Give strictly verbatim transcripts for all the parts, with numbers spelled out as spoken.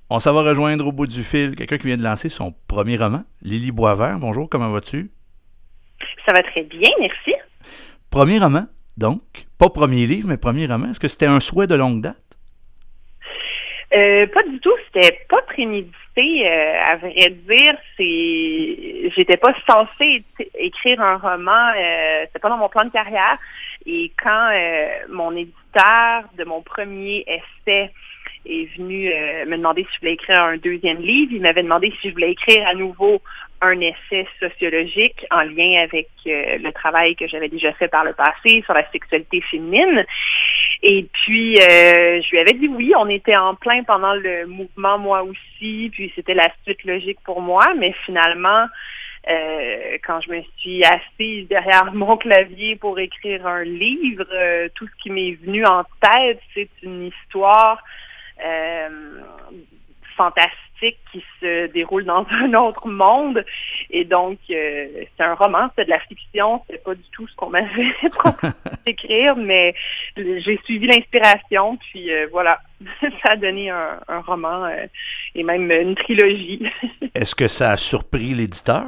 On s'en va rejoindre au bout du fil quelqu'un qui vient de lancer son premier roman, Lily Boisvert. Bonjour, comment vas-tu? Ça va très bien, merci. Premier roman, donc. Pas premier livre, mais premier roman. Est-ce que c'était un souhait de longue date? Euh, pas du tout, c'était pas prémédité. Euh, à vrai dire, c'est, j'étais pas censée é- écrire un roman. Euh, c'était pas dans mon plan de carrière. Et quand euh, mon éditeur de mon premier essai est venu euh, me demander si je voulais écrire un deuxième livre, il m'avait demandé si je voulais écrire à nouveau un essai sociologique en lien avec euh, le travail que j'avais déjà fait par le passé sur la sexualité féminine. Et puis, euh, je lui avais dit oui, on était en plein pendant le mouvement, moi aussi, puis c'était la suite logique pour moi, mais finalement, euh, quand je me suis assise derrière mon clavier pour écrire un livre, euh, tout ce qui m'est venu en tête, c'est une histoire euh, fantastique qui se déroule dans un autre monde. Et donc, euh, c'est un roman, c'est de la fiction, c'est pas du tout ce qu'on m'avait proposé d'écrire, mais j'ai suivi l'inspiration, puis euh, voilà, ça a donné un, un roman euh, et même une trilogie. Est-ce que ça a surpris l'éditeur?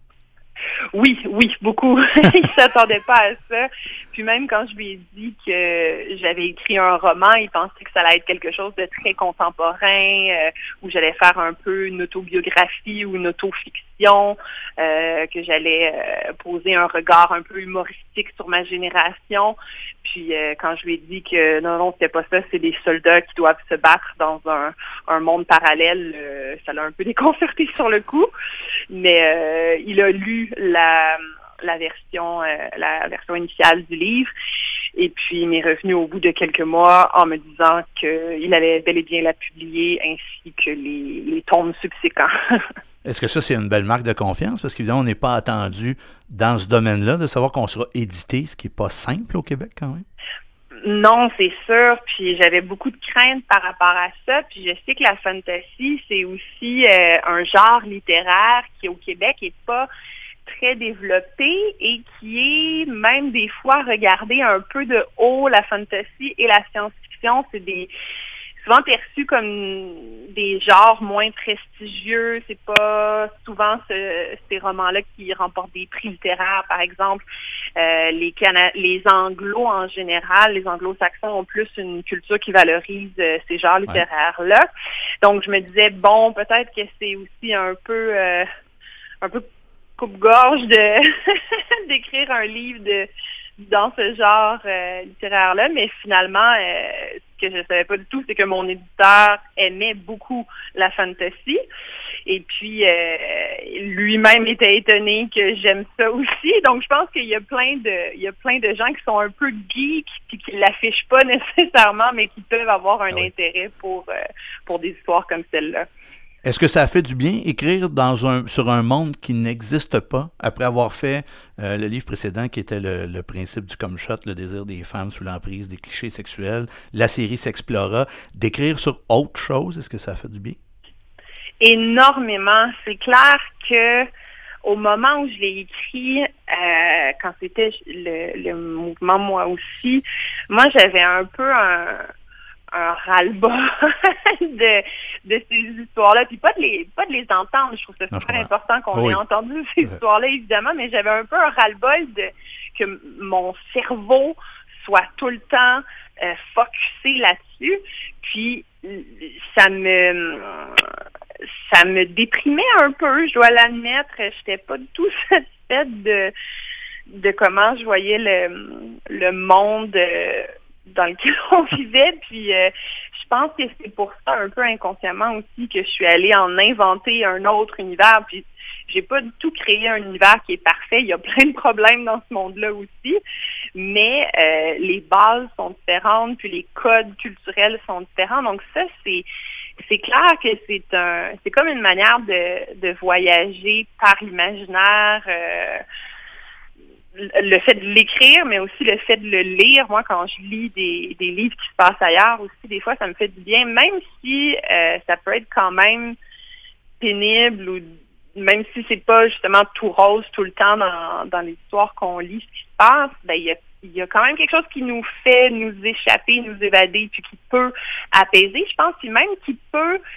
Oui, oui, beaucoup. Il ne s'attendait pas à ça. Puis même quand je lui ai dit que j'avais écrit un roman, il pensait que ça allait être quelque chose de très contemporain, euh, où j'allais faire un peu une autobiographie ou une autofiction, euh, que j'allais euh, poser un regard un peu humoristique sur ma génération. Puis euh, quand je lui ai dit que non, non, c'était pas ça, c'est des soldats qui doivent se battre dans un, un monde parallèle, euh, ça l'a un peu déconcerté sur le coup. Mais euh, il a lu la, la version euh, la version initiale du livre et puis il m'est revenu au bout de quelques mois en me disant qu'il allait bel et bien la publier ainsi que les, les tomes subséquents. Est-ce que ça, c'est une belle marque de confiance? Parce qu'évidemment, on n'est pas attendu dans ce domaine-là de savoir qu'on sera édité, ce qui n'est pas simple au Québec quand même. Non, c'est sûr. Puis j'avais beaucoup de craintes par rapport à ça. Puis je sais que la fantasy, c'est aussi euh, un genre littéraire qui au Québec est pas très développé et qui est même des fois regardé un peu de haut. La fantasy et la science-fiction, c'est des souvent perçu comme des genres moins prestigieux. C'est pas souvent ce, ces romans-là qui remportent des prix littéraires, par exemple. Euh, les, Cana- les Anglos en général, les Anglo-Saxons ont plus une culture qui valorise euh, ces genres Ouais. littéraires-là. Donc je me disais, bon, peut-être que c'est aussi un peu euh, un peu coupe-gorge de d'écrire un livre de dans ce genre euh, littéraire-là, mais finalement, euh, ce que je ne savais pas du tout, c'est que mon éditeur aimait beaucoup la fantasy. Et puis, euh, lui-même était étonné que j'aime ça aussi. Donc, je pense qu'il y a plein de, il y a plein de gens qui sont un peu geeks puis qui l'affichent pas nécessairement, mais qui peuvent avoir un Ah oui. intérêt pour, euh, pour des histoires comme celle-là. Est-ce que ça a fait du bien écrire dans un, sur un monde qui n'existe pas, après avoir fait euh, le livre précédent qui était le, le principe du come shot, le désir des femmes sous l'emprise des clichés sexuels, la série S'Explora, d'écrire sur autre chose? Est-ce que ça a fait du bien? Énormément. C'est clair que au moment où je l'ai écrit, euh, quand c'était le, le mouvement moi aussi, moi j'avais un peu un un ras-le-bas de, de ces histoires-là, puis pas de les pas de les entendre. Je trouve ça Non, je super comprends. important qu'on Oui. ait entendu ces Ouais. histoires-là, évidemment, mais j'avais un peu un ras-le-bol de que mon cerveau soit tout le temps euh, focusé là-dessus, puis ça me ça me déprimait un peu, je dois l'admettre. J'étais pas du tout satisfaite de de comment je voyais le, le monde euh, dans lequel on vivait. Puis euh, je pense que c'est pour ça, un peu inconsciemment aussi, que je suis allée en inventer un autre univers. Puis j'ai pas du tout créé un univers qui est parfait. Il y a plein de problèmes dans ce monde-là aussi. Mais euh, les bases sont différentes, puis les codes culturels sont différents. Donc ça, c'est c'est clair que c'est un c'est comme une manière de, de voyager par l'imaginaire. Euh, le fait de l'écrire, mais aussi le fait de le lire. Moi, quand je lis des, des livres qui se passent ailleurs aussi, des fois, ça me fait du bien, même si euh, ça peut être quand même pénible ou même si c'est pas justement tout rose tout le temps dans, dans les histoires qu'on lit, ce qui se passe, ben il y a, il y a quand même quelque chose qui nous fait nous échapper, nous évader, puis qui peut apaiser, je pense, puis même qui peut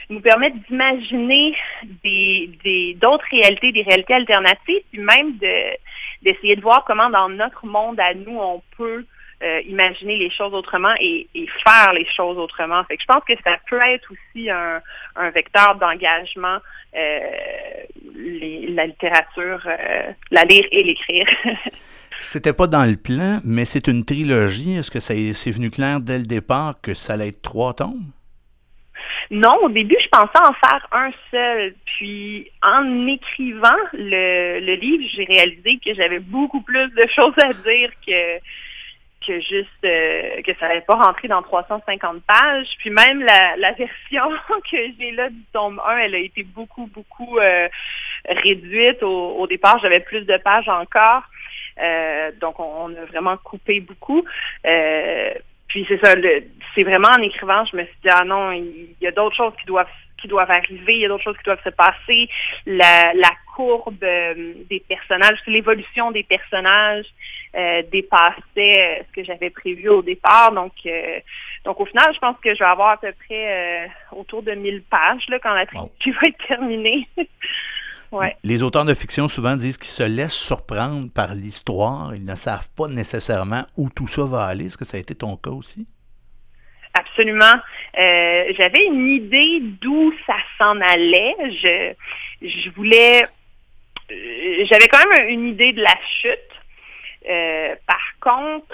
nous permettent d'imaginer des, des, d'autres réalités, des réalités alternatives, puis même de, d'essayer de voir comment dans notre monde à nous, on peut euh, imaginer les choses autrement et, et faire les choses autrement. Fait que je pense que ça peut être aussi un, un vecteur d'engagement, euh, les, la littérature, euh, la lire et l'écrire. C'était pas dans le plan, mais c'est une trilogie. Est-ce que ça c'est venu clair dès le départ que ça allait être trois tomes? Non, au début, je pensais en faire un seul. Puis, en écrivant le, le livre, j'ai réalisé que j'avais beaucoup plus de choses à dire que, que juste euh, que ça n'allait pas rentrer dans trois cent cinquante pages. Puis même la, la version que j'ai là du tome un, elle a été beaucoup, beaucoup euh, réduite. Au, au départ, j'avais plus de pages encore. Euh, donc, on, on a vraiment coupé beaucoup. Euh, puis c'est ça, le, c'est vraiment en écrivant, je me suis dit, ah non, il y a d'autres choses qui doivent qui doivent arriver, il y a d'autres choses qui doivent se passer. La, la courbe euh, des personnages, l'évolution des personnages euh, dépassait ce que j'avais prévu au départ. Donc, euh, donc au final, je pense que je vais avoir à peu près euh, autour de mille pages là, quand la trilogie wow. va être terminée. Ouais. Les auteurs de fiction souvent disent qu'ils se laissent surprendre par l'histoire. Ils ne savent pas nécessairement où tout ça va aller. Est-ce que ça a été ton cas aussi? Absolument. Euh, j'avais une idée d'où ça s'en allait. Je, je voulais... Euh, j'avais quand même une idée de la chute. Euh, par contre,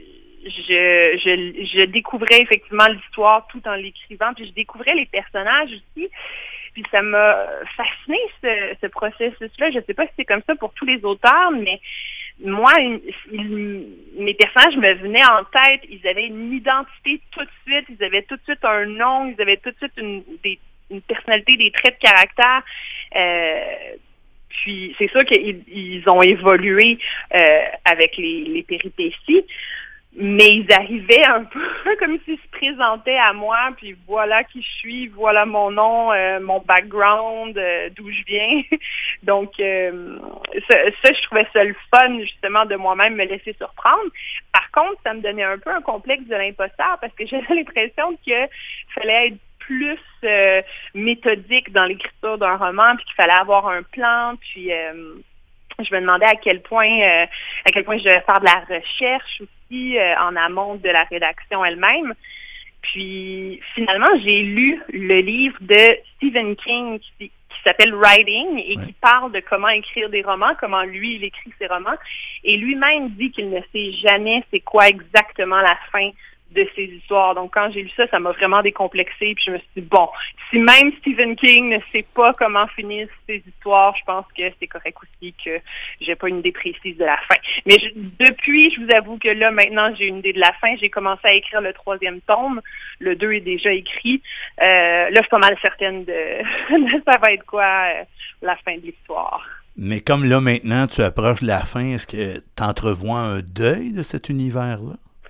je, je, je découvrais effectivement l'histoire tout en l'écrivant, puis je découvrais les personnages aussi. Puis ça m'a fasciné, ce, ce processus-là. Je ne sais pas si c'est comme ça pour tous les auteurs, mais moi, il, mes personnages me venaient en tête. Ils avaient une identité tout de suite. Ils avaient tout de suite un nom. Ils avaient tout de suite une, des, une personnalité, des traits de caractère. Euh, puis c'est sûr qu'ils ils ont évolué euh, avec les, les péripéties. Mais ils arrivaient un peu comme s'ils se présentaient à moi, puis voilà qui je suis, voilà mon nom, euh, mon background, euh, d'où je viens. Donc, euh, ça, ça, je trouvais ça le fun, justement, de moi-même me laisser surprendre. Par contre, ça me donnait un peu un complexe de l'imposteur, parce que j'avais l'impression qu'il fallait être plus euh, méthodique dans l'écriture d'un roman, puis qu'il fallait avoir un plan, puis... Euh, je me demandais à quel point euh, à quel point je devais faire de la recherche aussi euh, en amont de la rédaction elle-même. Puis finalement, j'ai lu le livre de Stephen King qui, qui s'appelle Writing et ouais. qui parle de comment écrire des romans, comment lui il écrit ses romans. Et lui-même dit qu'il ne sait jamais c'est quoi exactement la fin de ces histoires. Donc, quand j'ai lu ça, ça m'a vraiment décomplexée. Puis je me suis dit, bon, si même Stephen King ne sait pas comment finissent ces histoires, je pense que c'est correct aussi que j'ai pas une idée précise de la fin. Mais je, depuis, je vous avoue que là, maintenant, j'ai une idée de la fin. J'ai commencé à écrire le troisième tome. Le deux est déjà écrit. Euh, là, je suis pas mal certaine de, de ça va être quoi euh, la fin de l'histoire. Mais comme là, maintenant, tu approches de la fin, est-ce que tu entrevois un deuil de cet univers-là?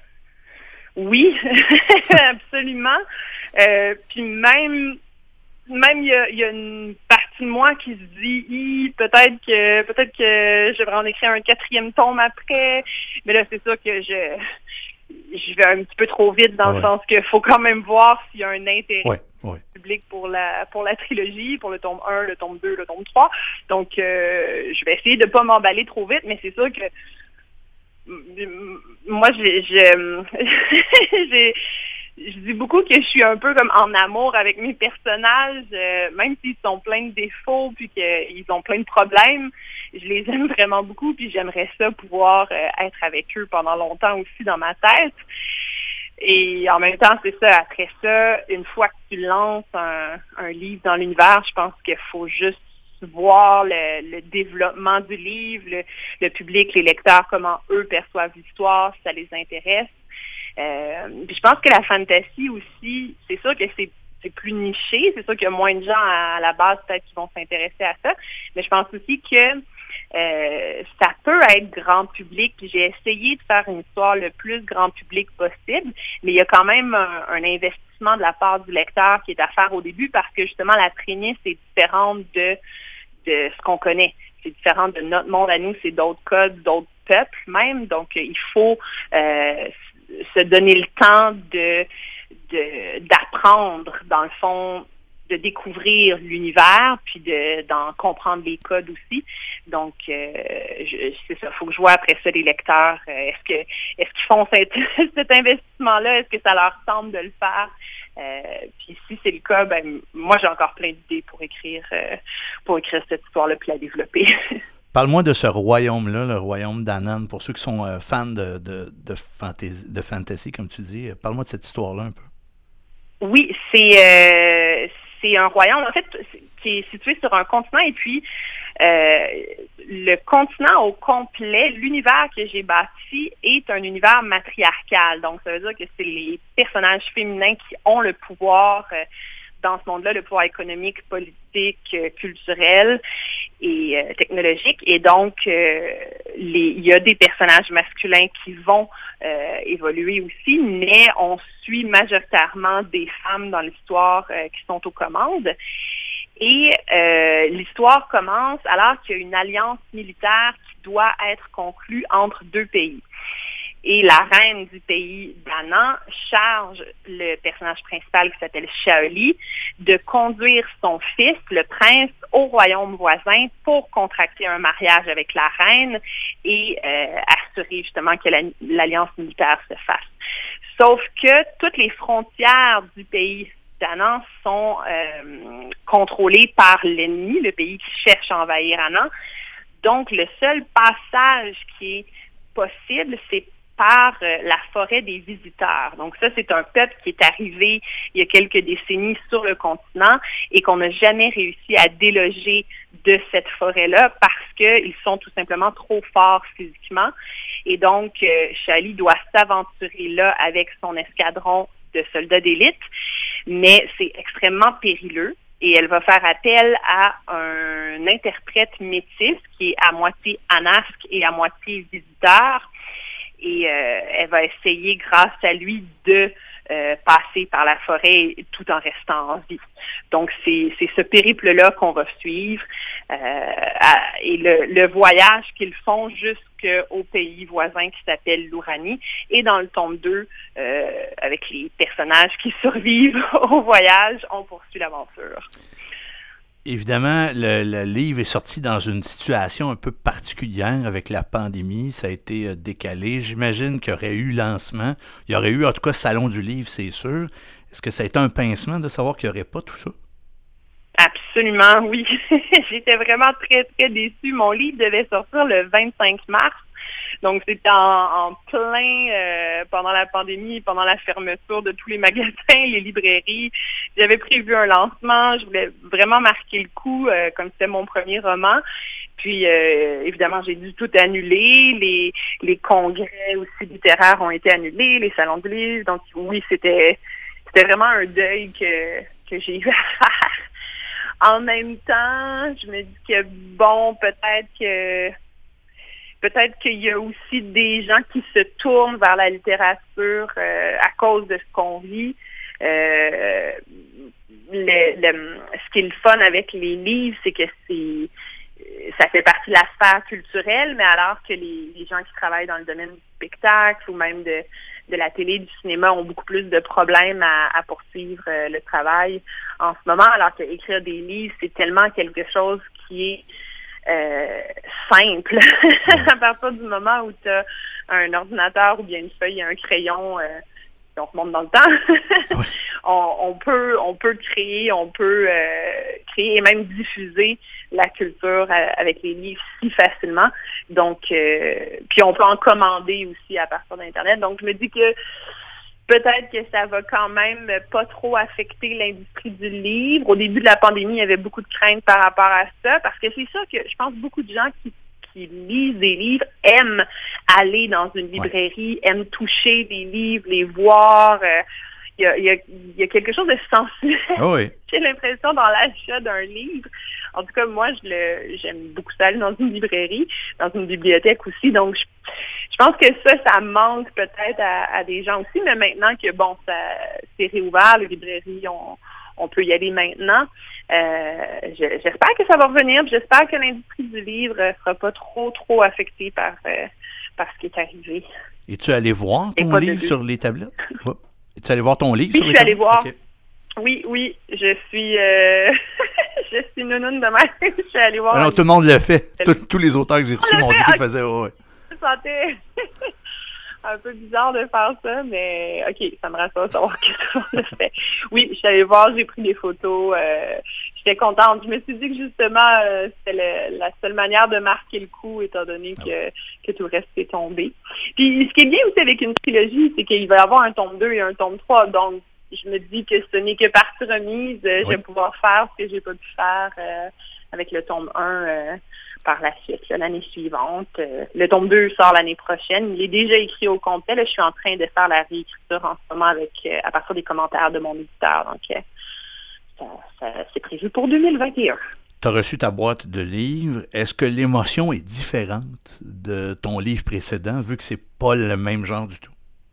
Oui, absolument. Euh, puis même, même il y a, y a une partie de moi qui se dit, peut-être que peut-être que je devrais en écrire un quatrième tome après. Mais là, c'est sûr que je je vais un petit peu trop vite dans ouais. le sens qu'il faut quand même voir s'il y a un intérêt ouais, ouais. public pour la pour la trilogie, pour le tome un, le tome deux, le tome trois. Donc, euh, je vais essayer de ne pas m'emballer trop vite, mais c'est sûr que moi, j'ai, j'ai, j'ai, je dis beaucoup que je suis un peu comme en amour avec mes personnages, euh, même s'ils sont pleins de défauts puis qu'ils ont plein de problèmes, je les aime vraiment beaucoup puis j'aimerais ça pouvoir euh, être avec eux pendant longtemps aussi dans ma tête. Et en même temps, c'est ça, après ça, une fois que tu lances un, un livre dans l'univers, je pense qu'il faut juste voir le, le développement du livre, le, le public, les lecteurs, comment eux perçoivent l'histoire, si ça les intéresse. Euh, puis je pense que la fantasy aussi, c'est sûr que c'est, c'est plus niché, c'est sûr qu'il y a moins de gens à, à la base peut-être qui vont s'intéresser à ça, mais je pense aussi que euh, ça peut être grand public, puis j'ai essayé de faire une histoire le plus grand public possible, mais il y a quand même un, un investissement de la part du lecteur qui est à faire au début parce que justement la prémisse est différente de de ce qu'on connaît. C'est différent de notre monde à nous, c'est d'autres codes, d'autres peuples même. Donc, il faut euh, se donner le temps de, de d'apprendre, dans le fond, de découvrir l'univers, puis de, d'en comprendre les codes aussi. Donc, euh, je, c'est ça, il faut que je vois après ça les lecteurs. Euh, est-ce que est-ce qu'ils font cet, cet investissement-là? Est-ce que ça leur semble de le faire? Euh, puis si c'est le cas, ben moi j'ai encore plein d'idées pour écrire euh, pour écrire cette histoire-là puis la développer. Parle-moi de ce royaume-là, le royaume d'Anan, pour ceux qui sont euh, fans de, de, de, fantasy, de fantasy, comme tu dis. Parle-moi de cette histoire-là un peu. Oui, c'est euh, c'est un royaume, en fait, qui est situé sur un continent, et puis euh, le continent au complet, l'univers que j'ai bâti est un univers matriarcal. Donc, ça veut dire que c'est les personnages féminins qui ont le pouvoir euh, dans ce monde-là, le pouvoir économique, politique, euh, culturel et euh, technologique. Et donc, euh, les, il y a des personnages masculins qui vont euh, évoluer aussi, mais on suit majoritairement des femmes dans l'histoire euh, qui sont aux commandes. Et euh, l'histoire commence alors qu'il y a une alliance militaire qui doit être conclue entre deux pays. Et la reine du pays d'Anan charge le personnage principal qui s'appelle Shaoli de conduire son fils, le prince, au royaume voisin pour contracter un mariage avec la reine et euh, assurer justement que la, l'alliance militaire se fasse. Sauf que toutes les frontières du pays d'Anan sont euh, contrôlées par l'ennemi, le pays qui cherche à envahir Anan. Donc, le seul passage qui est possible, c'est par euh, la forêt des visiteurs. Donc ça, c'est un peuple qui est arrivé il y a quelques décennies sur le continent et qu'on n'a jamais réussi à déloger de cette forêt-là parce qu'ils sont tout simplement trop forts physiquement. Et donc, euh, Shaoli doit s'aventurer là avec son escadron de soldats d'élite, mais c'est extrêmement périlleux. Et elle va faire appel à un interprète métis qui est à moitié anasque et à moitié visiteur. Et euh, elle va essayer, grâce à lui, de euh, passer par la forêt tout en restant en vie. Donc, c'est, c'est ce périple-là qu'on va suivre. Euh, à, et le, le voyage qu'ils font jusqu'au pays voisin qui s'appelle l'Ouranie. Et dans le tome deux, euh, avec les personnages qui survivent au voyage, on poursuit l'aventure. Évidemment, le, le livre est sorti dans une situation un peu particulière avec la pandémie. Ça a été décalé. J'imagine qu'il y aurait eu lancement. Il y aurait eu, en tout cas, Salon du livre, c'est sûr. Est-ce que ça a été un pincement de savoir qu'il n'y aurait pas tout ça? Absolument, oui. J'étais vraiment très, très déçue. Mon livre devait sortir le vingt-cinq mars. Donc, c'était en, en plein euh, pendant la pandémie, pendant la fermeture de tous les magasins, les librairies. J'avais prévu un lancement. Je voulais vraiment marquer le coup, euh, comme c'était mon premier roman. Puis, euh, évidemment, j'ai dû tout annuler. Les, les congrès aussi littéraires ont été annulés, les salons de livres. Donc, oui, c'était, c'était vraiment un deuil que, que j'ai eu à faire. En même temps, je me dis que, bon, peut-être que Peut-être qu'il y a aussi des gens qui se tournent vers la littérature euh, à cause de ce qu'on vit. Euh, le, le, ce qui est le fun avec les livres, c'est que c'est ça fait partie de la sphère culturelle, mais alors que les, les gens qui travaillent dans le domaine du spectacle ou même de, de la télé, du cinéma ont beaucoup plus de problèmes à, à poursuivre euh, le travail en ce moment, alors qu'écrire des livres, c'est tellement quelque chose qui est Euh, simple. À partir du moment où tu as un ordinateur ou bien une feuille et un crayon, euh, on remonte dans le temps, oui. on, on peut on peut créer, on peut euh, créer et même diffuser la culture euh, avec les livres si facilement. Donc, euh, puis on peut en commander aussi à partir d'Internet. Donc, je me dis que peut-être que ça va quand même pas trop affecter l'industrie du livre. Au début de la pandémie, il y avait beaucoup de craintes par rapport à ça, parce que c'est ça que je pense beaucoup de gens qui, qui lisent des livres aiment aller dans une librairie, ouais. aiment toucher des livres, les voir. Euh, il y a, il y a, il y a quelque chose de sensuel. Oh oui. J'ai l'impression dans l'achat d'un livre. En tout cas, moi, je le, j'aime beaucoup ça aller dans une librairie, dans une bibliothèque aussi. Donc, je, je pense que ça, ça manque peut-être à, à des gens aussi. Mais maintenant que, bon, ça c'est réouvert, les librairies, on, on peut y aller maintenant. Euh, je, j'espère que ça va revenir. J'espère que l'industrie du livre ne sera pas trop, trop affectée par, euh, par ce qui est arrivé. Es-tu allé voir ton livre sur les tablettes? Ouais. Es-tu allé voir ton livre oui, sur les tablettes? Oui, je suis allée voir. Okay. Oui, oui, je suis euh, je suis nounoune de même. Je suis allée voir. Ah non, tout le monde le fait. Tous, tous les auteurs que j'ai reçus m'ont dit qu'ils le faisaient. Ouais, ouais. Je me sentais un peu bizarre de faire ça, mais OK, ça me rassure de savoir que tout le monde le fait. Oui, je suis allée voir, j'ai pris des photos. Euh, j'étais contente. Je me suis dit que justement, euh, c'était le, la seule manière de marquer le coup, étant donné que, que tout le reste est tombé. Puis, ce qui est bien aussi avec une trilogie, c'est qu'il va y avoir un tome deux et un tome trois. Donc, je me dis que ce n'est que partie remise. Euh, oui. Je vais pouvoir faire ce que j'ai pas pu faire euh, avec le tome un euh, par la suite, là, l'année suivante. Euh, le tome deux sort l'année prochaine. Il est déjà écrit au complet. Là, je suis en train de faire la réécriture en ce moment avec euh, à partir des commentaires de mon éditeur. Donc, euh, ça, ça, c'est prévu pour deux mille vingt et un. Tu as reçu ta boîte de livres. Est-ce que l'émotion est différente de ton livre précédent, vu que c'est pas le même genre du tout?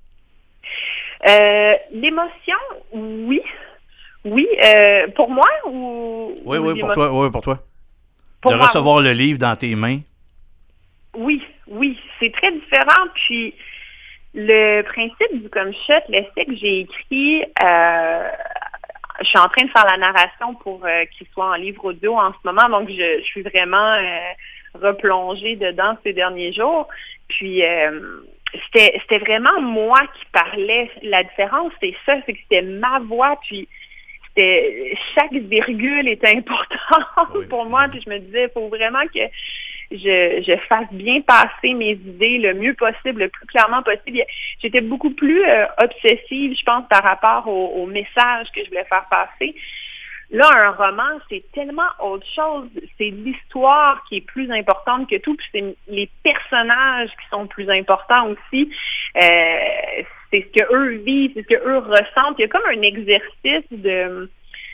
Euh, l'émotion, oui. Oui. Euh, pour moi ou. Oui, ou oui, pour toi. Oui, pour toi. Pour de moi, recevoir oui. le livre dans tes mains. Oui, oui. C'est très différent. Puis, le principe du comme shot, l'essai que j'ai écrit, euh, je suis en train de faire la narration pour euh, qu'il soit en livre audio en ce moment. Donc, je, je suis vraiment euh, replongée dedans ces derniers jours. Puis, euh, C'était, c'était vraiment moi qui parlais. La différence, c'est ça, c'est que c'était ma voix, puis c'était, chaque virgule était importante oui, pour moi, puis je me disais, il faut vraiment que je, je fasse bien passer mes idées le mieux possible, le plus clairement possible. J'étais beaucoup plus euh, obsessive, je pense, par rapport au, au message que je voulais faire passer. Là, un roman, c'est tellement autre chose. C'est l'histoire qui est plus importante que tout, puis c'est les personnages qui sont plus importants aussi. Euh, c'est ce que eux vivent, c'est ce que eux ressentent. Il y a comme un exercice de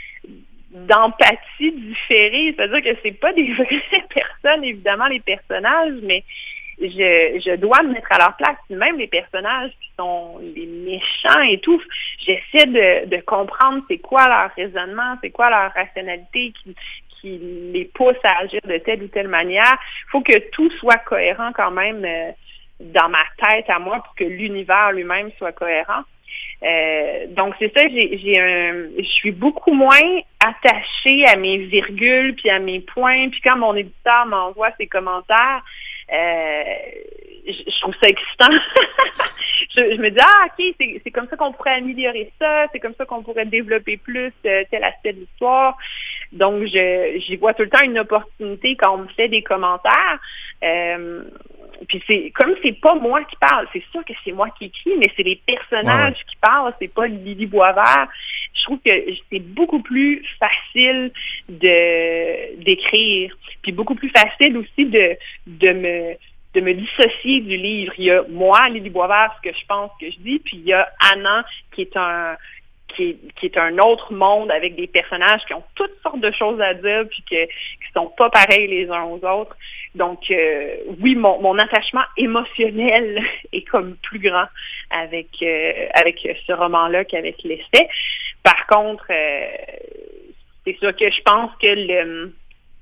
d'empathie différée. C'est-à-dire que c'est pas des vraies personnes, évidemment, les personnages, mais je, je dois me mettre à leur place. Même les personnages qui sont les méchants et tout, j'essaie de, de comprendre c'est quoi leur raisonnement, c'est quoi leur rationalité qui, qui les pousse à agir de telle ou telle manière. Il faut que tout soit cohérent quand même euh, dans ma tête à moi pour que l'univers lui-même soit cohérent. Euh, donc c'est ça, j'ai, j'ai un, je suis beaucoup moins attachée à mes virgules puis à mes points. Puis quand mon éditeur m'envoie ses commentaires, euh, je, je trouve ça excitant. je, je me dis ah ok, c'est, c'est comme ça qu'on pourrait améliorer ça, c'est comme ça qu'on pourrait développer plus euh, tel aspect de l'histoire. Donc je, j'y vois tout le temps une opportunité quand on me fait des commentaires. Euh, Puis c'est comme c'est pas moi qui parle, c'est sûr que c'est moi qui écris, mais c'est les personnages ouais, ouais. qui parlent, c'est pas Lily Boisvert. Je trouve que c'est beaucoup plus facile de d'écrire, puis beaucoup plus facile aussi de de me de me dissocier du livre. Il y a moi, Lily Boisvert, ce que je pense que je dis, puis il y a Anna qui est un Qui est, qui est un autre monde avec des personnages qui ont toutes sortes de choses à dire puis que, qui sont pas pareils les uns aux autres. Donc, euh, oui, mon, mon attachement émotionnel est comme plus grand avec euh, avec ce roman-là qu'avec l'essai. Par contre, euh, c'est sûr que je pense que le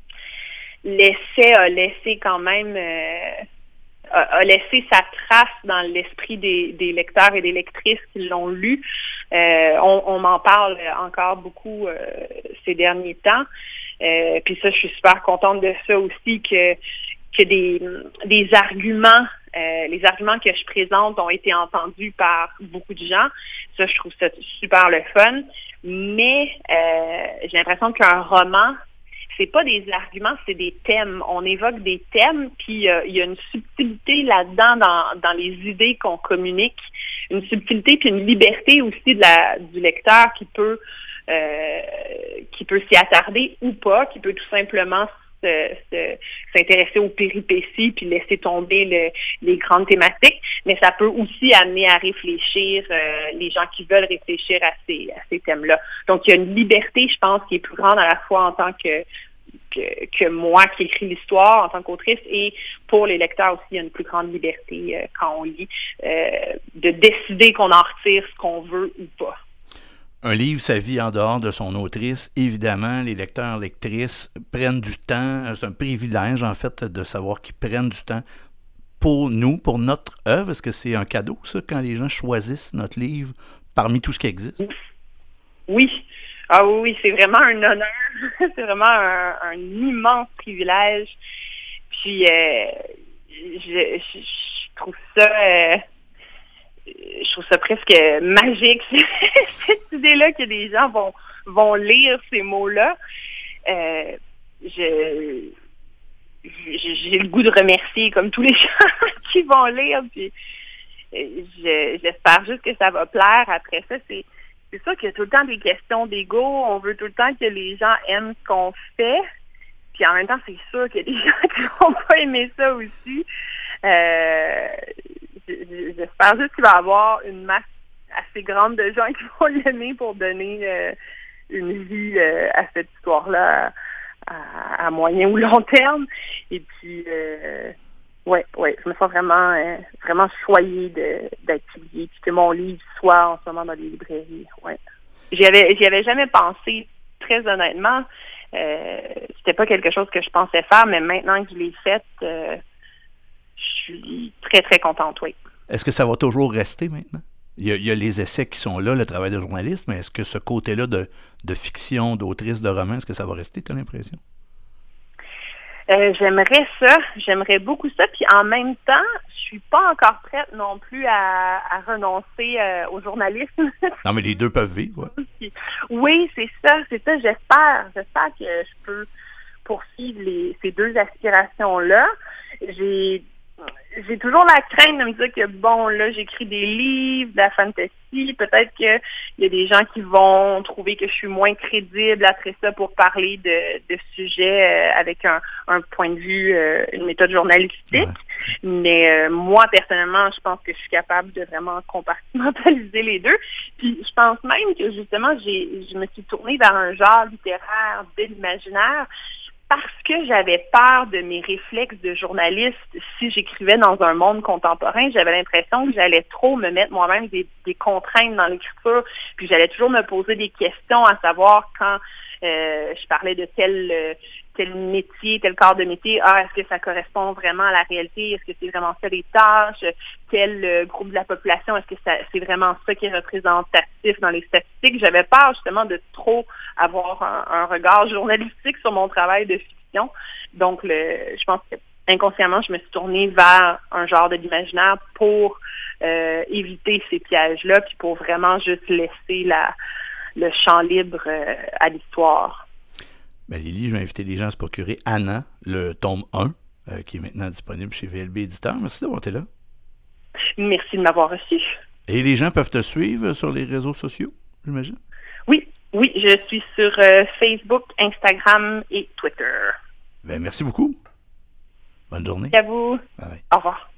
l'essai a laissé quand même... Euh, a laissé sa trace dans l'esprit des, des lecteurs et des lectrices qui l'ont lu. Euh, on, on m'en parle encore beaucoup euh, ces derniers temps. Euh, puis ça, je suis super contente de ça aussi, que, que des, des arguments, euh, les arguments que je présente ont été entendus par beaucoup de gens. Ça, je trouve ça super le fun. Mais euh, j'ai l'impression qu'un roman, c'est pas des arguments, c'est des thèmes. On évoque des thèmes, puis euh, il y a une subtilité là-dedans dans, dans les idées qu'on communique, une subtilité puis une liberté aussi de la, du lecteur qui peut euh, qui peut s'y attarder ou pas, qui peut tout simplement se, se, s'intéresser aux péripéties puis laisser tomber le, les grandes thématiques, mais ça peut aussi amener à réfléchir euh, les gens qui veulent réfléchir à ces, à ces thèmes-là. Donc, il y a une liberté, je pense, qui est plus grande à la fois en tant que Que, que moi qui écris l'histoire en tant qu'autrice, et pour les lecteurs aussi, il y a une plus grande liberté euh, quand on lit, euh, de décider qu'on en retire ce qu'on veut ou pas. Un livre, sa vie en dehors de son autrice, évidemment, les lecteurs, lectrices prennent du temps, c'est un privilège en fait de savoir qu'ils prennent du temps pour nous, pour notre œuvre. Est-ce que c'est un cadeau ça, quand les gens choisissent notre livre parmi tout ce qui existe? Oui. Ah oui, oui, c'est vraiment un honneur. C'est vraiment un, un immense privilège. Puis, euh, je, je, je trouve ça... Euh, je trouve ça presque magique, cette idée-là que des gens vont, vont lire ces mots-là. Euh, je, j'ai le goût de remercier comme tous les gens qui vont lire. Puis je, j'espère juste que ça va plaire. Après ça, c'est, c'est sûr qu'il y a tout le temps des questions d'ego. On veut tout le temps que les gens aiment ce qu'on fait. Puis en même temps, c'est sûr qu'il y a des gens qui vont pas aimer ça aussi. Euh, J'espère juste qu'il va y avoir une masse assez grande de gens qui vont l'aimer pour donner euh, une vie euh, à cette histoire-là à, à moyen ou long terme. Et puis, euh, ouais, ouais, je me sens vraiment, euh, vraiment choyée de, d'être publiée, puis que mon livre soit en ce moment dans les librairies. Ouais. J'y avais, j'y avais jamais pensé, très honnêtement. Euh, c'était pas quelque chose que je pensais faire, mais maintenant que je l'ai fait, euh, je suis très, très contente, oui. Est-ce que ça va toujours rester maintenant? Il y, a, il y a les essais qui sont là, le travail de journaliste, mais est-ce que ce côté-là de, de fiction, d'autrice, de roman, est-ce que ça va rester, tu as l'impression? Euh, j'aimerais ça, j'aimerais beaucoup ça, puis en même temps, je suis pas encore prête non plus à, à renoncer euh, au journalisme. Non, mais les deux peuvent vivre, ouais. Oui, c'est ça, c'est ça, j'espère, j'espère que je peux poursuivre les, ces deux aspirations-là. J'ai J'ai toujours la crainte de me dire que, bon, là, j'écris des livres, de la fantasy, peut-être qu'il y a des gens qui vont trouver que je suis moins crédible après ça pour parler de, de sujets euh, avec un, un point de vue, euh, une méthode journalistique. Ouais. Mais euh, moi, personnellement, je pense que je suis capable de vraiment compartimentaliser les deux. Puis je pense même que, justement, j'ai je me suis tournée vers un genre littéraire de l'imaginaire parce que j'avais peur de mes réflexes de journaliste. Si j'écrivais dans un monde contemporain, j'avais l'impression que j'allais trop me mettre moi-même des, des contraintes dans l'écriture, puis j'allais toujours me poser des questions à savoir quand euh, je parlais de tel, euh, tel métier, tel corps de métier, ah, est-ce que ça correspond vraiment à la réalité? Est-ce que c'est vraiment ça les tâches? Quel euh, groupe de la population? Est-ce que ça, c'est vraiment ça qui est représentatif dans les statistiques? J'avais peur justement de trop avoir un, un regard journalistique sur mon travail de fiction. Donc, le, je pense que inconsciemment, je me suis tournée vers un genre de l'imaginaire pour euh, éviter ces pièges-là, puis pour vraiment juste laisser la, le champ libre euh, à l'histoire. Ben Lily, je vais inviter les gens à se procurer Anna, le tome un, euh, qui est maintenant disponible chez V L B Éditeur. Merci d'avoir été là. Merci de m'avoir reçu. Et les gens peuvent te suivre sur les réseaux sociaux, j'imagine? Oui, oui, je suis sur euh, Facebook, Instagram et Twitter. Ben, merci beaucoup. Bonne journée. Merci à vous. Bye. Au revoir.